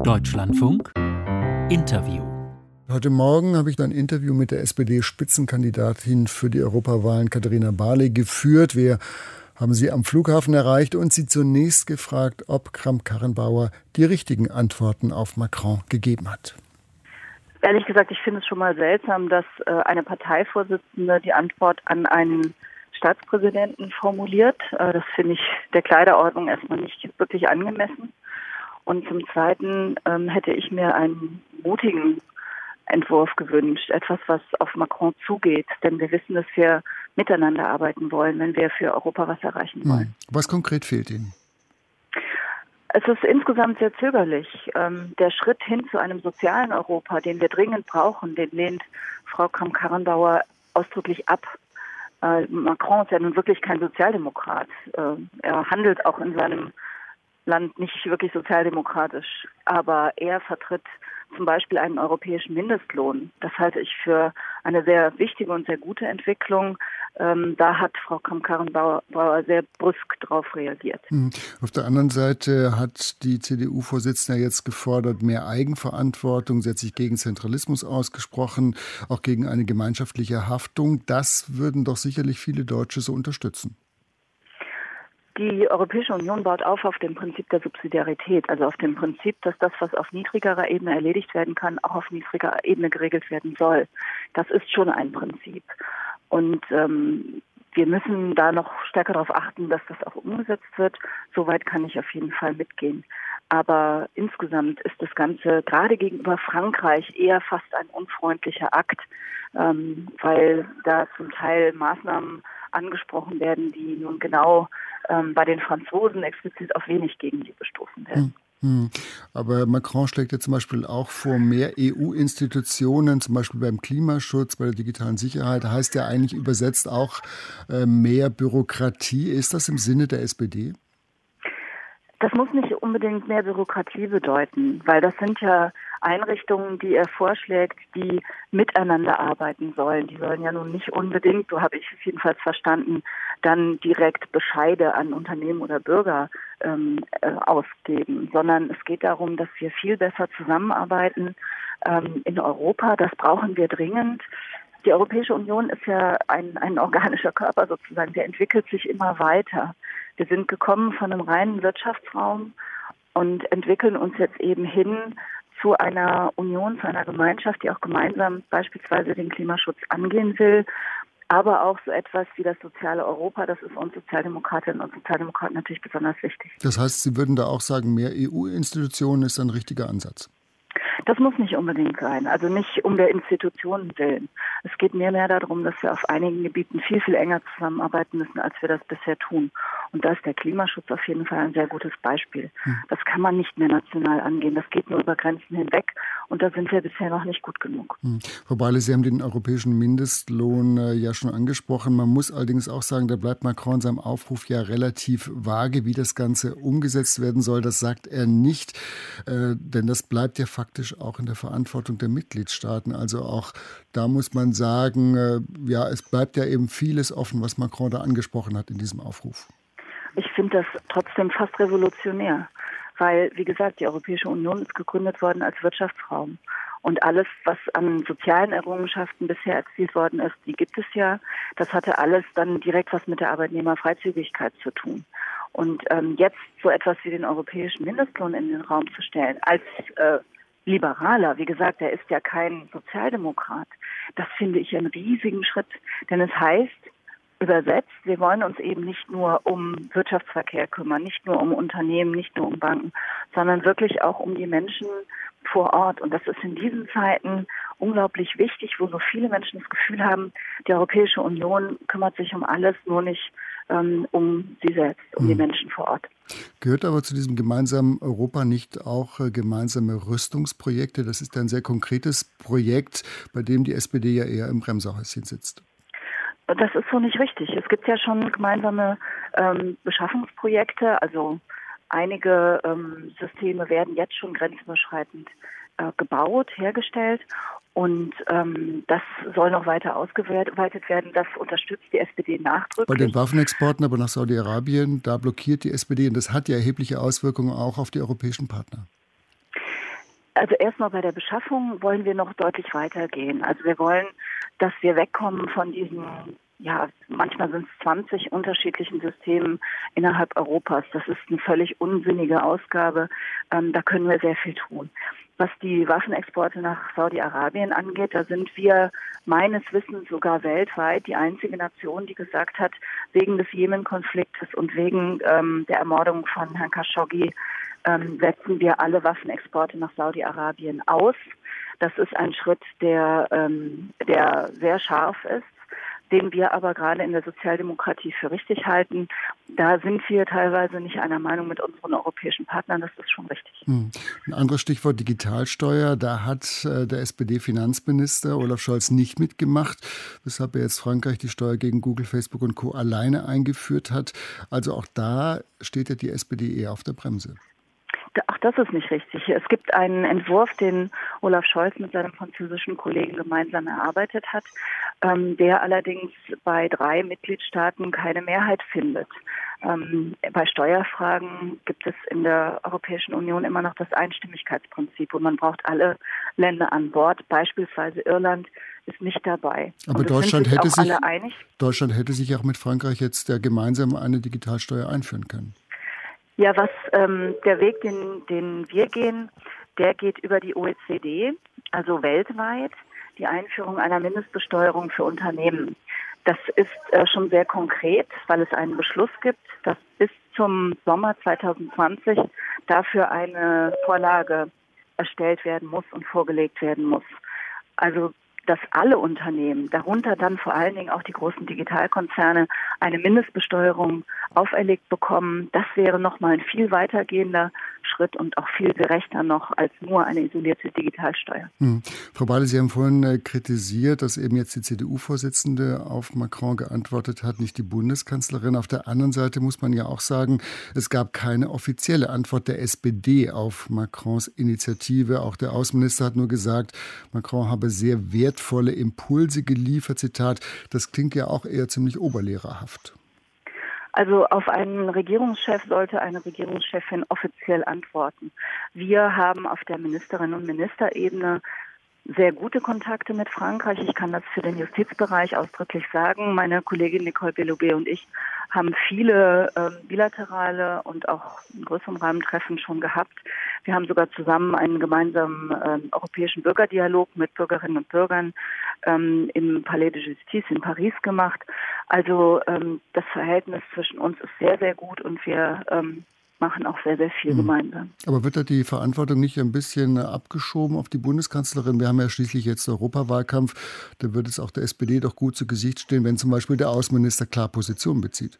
Deutschlandfunk Interview. Heute Morgen habe ich ein Interview mit der SPD-Spitzenkandidatin für die Europawahlen, Katharina Barley, geführt. Wir haben sie am Flughafen erreicht und sie zunächst gefragt, ob Kramp-Karrenbauer die richtigen Antworten auf Macron gegeben hat. Ehrlich gesagt, ich finde es schon mal seltsam, dass eine Parteivorsitzende die Antwort an einen Staatspräsidenten formuliert. Das finde ich der Kleiderordnung erstmal nicht wirklich angemessen. Und zum Zweiten hätte ich mir einen mutigen Entwurf gewünscht, etwas, was auf Macron zugeht. Denn wir wissen, dass wir miteinander arbeiten wollen, wenn wir für Europa was erreichen wollen. Was konkret fehlt Ihnen? Es ist insgesamt sehr zögerlich. Der Schritt hin zu einem sozialen Europa, den wir dringend brauchen, den lehnt Frau Kramp-Karrenbauer ausdrücklich ab. Macron ist ja nun wirklich kein Sozialdemokrat. Er handelt auch in seinem Land nicht wirklich sozialdemokratisch. Aber er vertritt zum Beispiel einen europäischen Mindestlohn. Das halte ich für eine sehr wichtige und sehr gute Entwicklung. Da hat Frau Kramp-Karrenbauer sehr brüsk darauf reagiert. Auf der anderen Seite hat die CDU-Vorsitzende jetzt gefordert, mehr Eigenverantwortung. Sie hat sich gegen Zentralismus ausgesprochen, auch gegen eine gemeinschaftliche Haftung. Das würden doch sicherlich viele Deutsche so unterstützen. Die Europäische Union baut auf dem Prinzip der Subsidiarität, also auf dem Prinzip, dass das, was auf niedrigerer Ebene erledigt werden kann, auch auf niedrigerer Ebene geregelt werden soll. Das ist schon ein Prinzip. Und wir müssen da noch stärker darauf achten, dass das auch umgesetzt wird. Soweit kann ich auf jeden Fall mitgehen. Aber insgesamt ist das Ganze gerade gegenüber Frankreich eher fast ein unfreundlicher Akt, weil da zum Teil Maßnahmen angesprochen werden, die nun genau bei den Franzosen explizit auf wenig Gegenliebe stoßen werden. Aber Macron schlägt ja zum Beispiel auch vor mehr EU-Institutionen, zum Beispiel beim Klimaschutz, bei der digitalen Sicherheit, heißt ja eigentlich übersetzt auch mehr Bürokratie. Ist das im Sinne der SPD? Das muss nicht unbedingt mehr Bürokratie bedeuten, weil das sind ja Einrichtungen, die er vorschlägt, die miteinander arbeiten sollen. Die sollen ja nun nicht unbedingt, so habe ich es jedenfalls verstanden, dann direkt Bescheide an Unternehmen oder Bürger ausgeben, sondern es geht darum, dass wir viel besser zusammenarbeiten in Europa. Das brauchen wir dringend. Die Europäische Union ist ja ein organischer Körper sozusagen, der entwickelt sich immer weiter. Wir sind gekommen von einem reinen Wirtschaftsraum und entwickeln uns jetzt eben hin zu einer Union, zu einer Gemeinschaft, die auch gemeinsam beispielsweise den Klimaschutz angehen will, aber auch so etwas wie das soziale Europa, das ist uns Sozialdemokratinnen und Sozialdemokraten natürlich besonders wichtig. Das heißt, Sie würden da auch sagen, mehr EU-Institutionen ist ein richtiger Ansatz? Das muss nicht unbedingt sein, also nicht um der Institutionen willen. Es geht mehr darum, dass wir auf einigen Gebieten viel, viel enger zusammenarbeiten müssen, als wir das bisher tun. Und da ist der Klimaschutz auf jeden Fall ein sehr gutes Beispiel. Das kann man nicht mehr national angehen, das geht nur über Grenzen hinweg und da sind wir bisher noch nicht gut genug. Frau Barley, Sie haben den europäischen Mindestlohn ja schon angesprochen. Man muss allerdings auch sagen, da bleibt Macron in seinem Aufruf ja relativ vage, wie das Ganze umgesetzt werden soll. Das sagt er nicht, denn das bleibt ja faktisch auch in der Verantwortung der Mitgliedstaaten. Also auch da muss man sagen, ja, es bleibt ja eben vieles offen, was Macron da angesprochen hat in diesem Aufruf. Ich finde das trotzdem fast revolutionär, weil, wie gesagt, die Europäische Union ist gegründet worden als Wirtschaftsraum. Und alles, was an sozialen Errungenschaften bisher erzielt worden ist, die gibt es ja. Das hatte alles dann direkt was mit der Arbeitnehmerfreizügigkeit zu tun. Und jetzt so etwas wie den europäischen Mindestlohn in den Raum zu stellen, als Liberaler, wie gesagt, er ist ja kein Sozialdemokrat, das finde ich einen riesigen Schritt. Denn es heißt, übersetzt, wir wollen uns eben nicht nur um Wirtschaftsverkehr kümmern, nicht nur um Unternehmen, nicht nur um Banken, sondern wirklich auch um die Menschen vor Ort. Und das ist in diesen Zeiten unglaublich wichtig, wo so viele Menschen das Gefühl haben, die Europäische Union kümmert sich um alles, nur nicht um sie selbst, um die Menschen vor Ort. Gehört aber zu diesem gemeinsamen Europa nicht auch gemeinsame Rüstungsprojekte? Das ist ein sehr konkretes Projekt, bei dem die SPD ja eher im Bremserhäuschen sitzt. Das ist so nicht richtig. Es gibt ja schon gemeinsame Beschaffungsprojekte, also einige Systeme werden jetzt schon grenzüberschreitend gebaut, hergestellt und das soll noch weiter ausgeweitet werden. Das unterstützt die SPD nachdrücklich. Bei den Waffenexporten aber nach Saudi-Arabien, da blockiert die SPD und das hat ja erhebliche Auswirkungen auch auf die europäischen Partner. Also erstmal bei der Beschaffung wollen wir noch deutlich weitergehen. Also wir wollen, dass wir wegkommen von diesen, manchmal sind es 20 unterschiedlichen Systemen innerhalb Europas. Das ist eine völlig unsinnige Ausgabe. Da können wir sehr viel tun. Was die Waffenexporte nach Saudi-Arabien angeht, da sind wir meines Wissens sogar weltweit die einzige Nation, die gesagt hat, wegen des Jemen-Konfliktes und wegen der Ermordung von Herrn Khashoggi setzen wir alle Waffenexporte nach Saudi-Arabien aus. Das ist ein Schritt, der sehr scharf ist, den wir aber gerade in der Sozialdemokratie für richtig halten. Da sind wir teilweise nicht einer Meinung mit unseren europäischen Partnern, das ist schon richtig. Ein anderes Stichwort Digitalsteuer. Da hat der SPD-Finanzminister Olaf Scholz nicht mitgemacht, weshalb er jetzt Frankreich die Steuer gegen Google, Facebook und Co. alleine eingeführt hat. Also auch da steht ja die SPD eher auf der Bremse. Ach, das ist nicht richtig. Es gibt einen Entwurf, den Olaf Scholz mit seinem französischen Kollegen gemeinsam erarbeitet hat, der allerdings bei 3 Mitgliedstaaten keine Mehrheit findet. Bei Steuerfragen gibt es in der Europäischen Union immer noch das Einstimmigkeitsprinzip und man braucht alle Länder an Bord. Beispielsweise Irland ist nicht dabei. Aber Deutschland hätte sich auch mit Frankreich jetzt gemeinsam eine Digitalsteuer einführen können. Ja, der Weg, den wir gehen, der geht über die OECD, also weltweit, die Einführung einer Mindestbesteuerung für Unternehmen. Das ist schon sehr konkret, weil es einen Beschluss gibt, dass bis zum Sommer 2020 dafür eine Vorlage erstellt werden muss und vorgelegt werden muss. Also dass alle Unternehmen, darunter dann vor allen Dingen auch die großen Digitalkonzerne, eine Mindestbesteuerung auferlegt bekommen. Das wäre nochmal ein viel weitergehender Schritt und auch viel gerechter noch als nur eine isolierte Digitalsteuer. Frau Barley, Sie haben vorhin kritisiert, dass eben jetzt die CDU-Vorsitzende auf Macron geantwortet hat, nicht die Bundeskanzlerin. Auf der anderen Seite muss man ja auch sagen, es gab keine offizielle Antwort der SPD auf Macrons Initiative. Auch der Außenminister hat nur gesagt, Macron habe sehr wertvolle Impulse geliefert. Zitat, das klingt ja auch eher ziemlich oberlehrerhaft. Also auf einen Regierungschef sollte eine Regierungschefin offiziell antworten. Wir haben auf der Ministerinnen- und Ministerebene sehr gute Kontakte mit Frankreich. Ich kann das für den Justizbereich ausdrücklich sagen. Meine Kollegin Nicole Belloubet und ich haben viele bilaterale und auch in größerem Rahmen Treffen schon gehabt. Wir haben sogar zusammen einen gemeinsamen europäischen Bürgerdialog mit Bürgerinnen und Bürgern im Palais de Justice in Paris gemacht. Also das Verhältnis zwischen uns ist sehr, sehr gut und wir machen auch sehr, sehr viel gemeinsam. Aber wird da die Verantwortung nicht ein bisschen abgeschoben auf die Bundeskanzlerin? Wir haben ja schließlich jetzt Europawahlkampf. Da wird es auch der SPD doch gut zu Gesicht stehen, wenn zum Beispiel der Außenminister klar Position bezieht.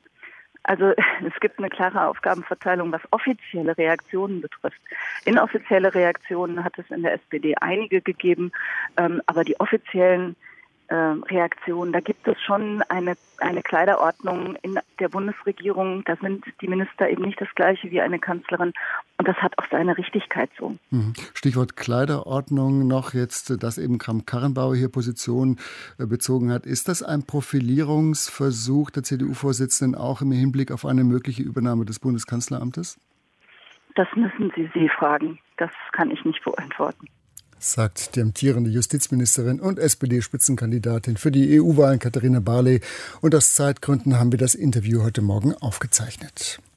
Also es gibt eine klare Aufgabenverteilung, was offizielle Reaktionen betrifft. Inoffizielle Reaktionen hat es in der SPD einige gegeben, aber die offiziellen Reaktionen, da gibt es schon eine Kleiderordnung in der Bundesregierung. Da sind die Minister eben nicht das Gleiche wie eine Kanzlerin und das hat auch seine Richtigkeit so. Stichwort Kleiderordnung noch jetzt, dass eben Kramp-Karrenbauer hier Position bezogen hat. Ist das ein Profilierungsversuch der CDU-Vorsitzenden auch im Hinblick auf eine mögliche Übernahme des Bundeskanzleramtes? Das müssen Sie fragen. Das kann ich nicht beantworten. Sagt die amtierende Justizministerin und SPD-Spitzenkandidatin für die EU-Wahlen Katharina Barley. Und aus Zeitgründen haben wir das Interview heute Morgen aufgezeichnet.